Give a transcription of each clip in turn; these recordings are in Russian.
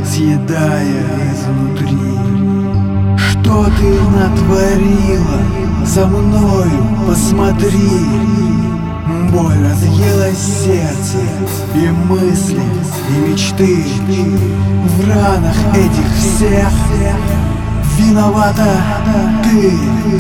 разъедая изнутри. Что ты натворила со мною, посмотри. Боль разъела сердце, и мысли, и мечты. В ранах этих всех виновата ты.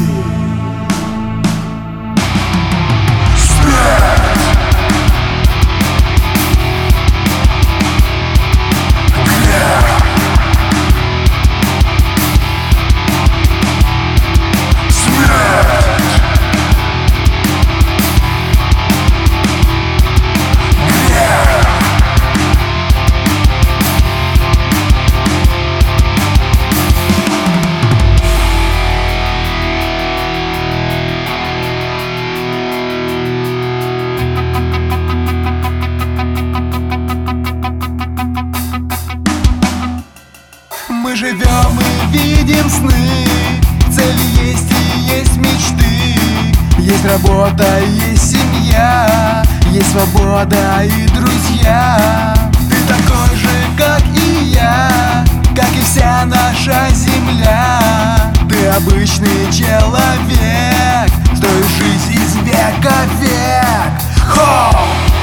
Мы живем и видим сны, цели есть и есть мечты. Есть работа, есть семья, есть свобода и друзья. Ты такой же, как и я, как и вся наша земля. Ты обычный человек, строишь жизнь из века в век. Хоу!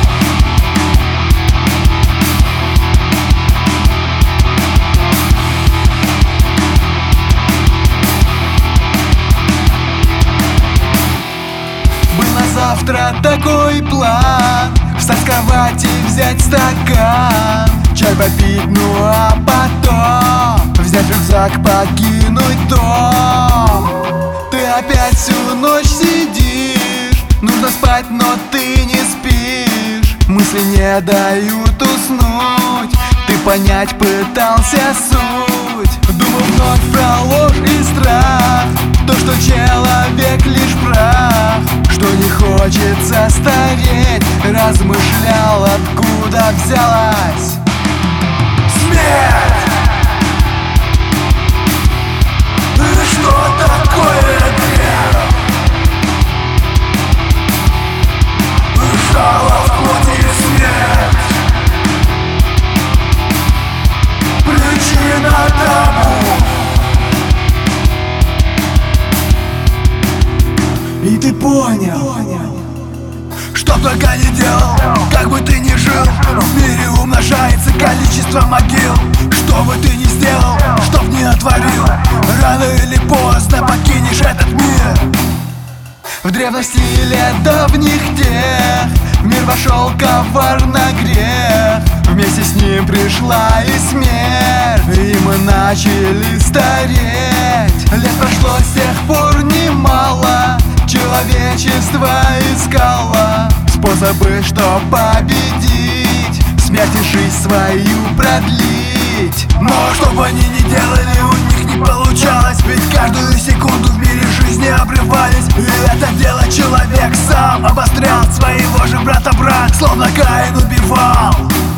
Завтра такой план: встать с кровати, взять стакан, чай попить, ну а потом взять рюкзак, покинуть дом. Ты опять всю ночь сидишь, нужно спать, но ты не спишь. Мысли не дают уснуть, ты понять пытался суть. Думал вновь про ложь и страх, то, что человек лишь прах, что не хочется стареть. Размышлял, откуда взялась смерть. Что такое грех? Жало в плоти смерть. Причина тому. И ты понял, что только не делал, как бы ты ни жил, в мире умножается количество могил. Что бы ты ни сделал, чтоб не натворил, рано или поздно покинешь этот мир. В древности лет давних тех в мир вошел коварный грех. Вместе с ним пришла и смерть, и мы начали стареть. Лет прошло с тех пор немало, человечество искало способы, чтоб победить, смерть и жизнь свою продлить. Но что бы они ни делали, у них не получалось, ведь каждую секунду в мире жизни обрывались. И это дело человек сам обострял, своего же брата брат, словно Каин убивал.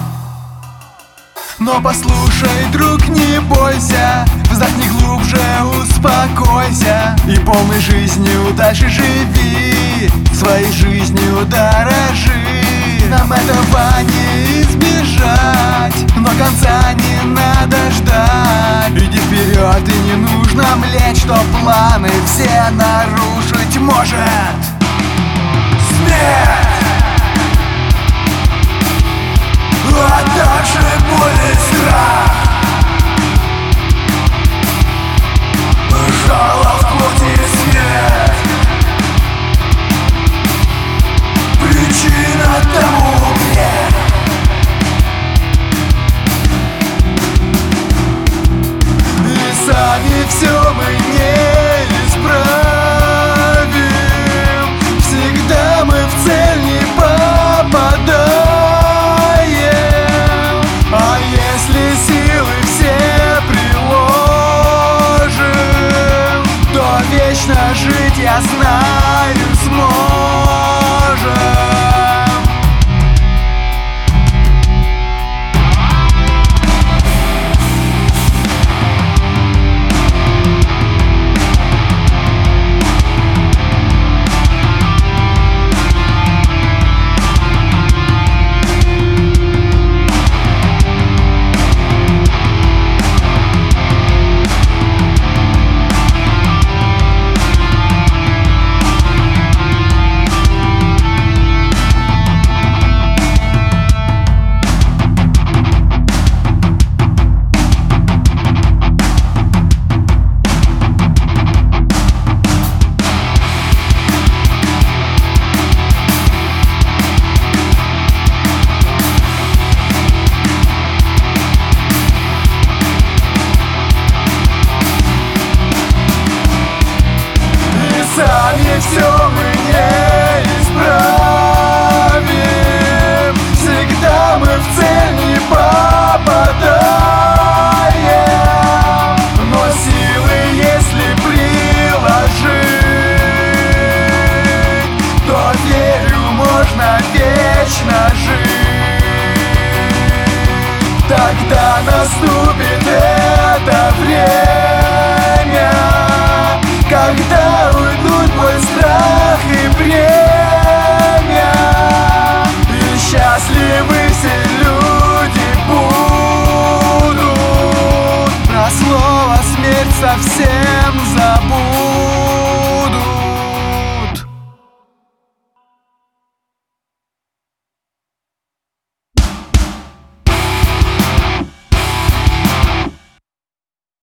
Но послушай, друг, не бойся, вздохни глубже, успокойся, и полной жизнью дальше живи, своей жизнью дорожи. Нам этого не избежать, но конца не надо ждать. Иди вперед, и не нужно млеть, что планы все нарушить может смерть. А также боль и страх, жало в плоти смерть. Причина тому грех. И сами все мы не исправим, всегда мы в цель не попадаем. А если силы все приложим, то вечно жить, я знаю, сможем. все мы не исправим. Всегда мы в цель не попадаем, но силы если приложить, то верю, можно вечно жить. Тогда наступит это время, когда уйдут боль, страх и бремя, и счастливы все люди будут. Про слово смерть совсем забудут.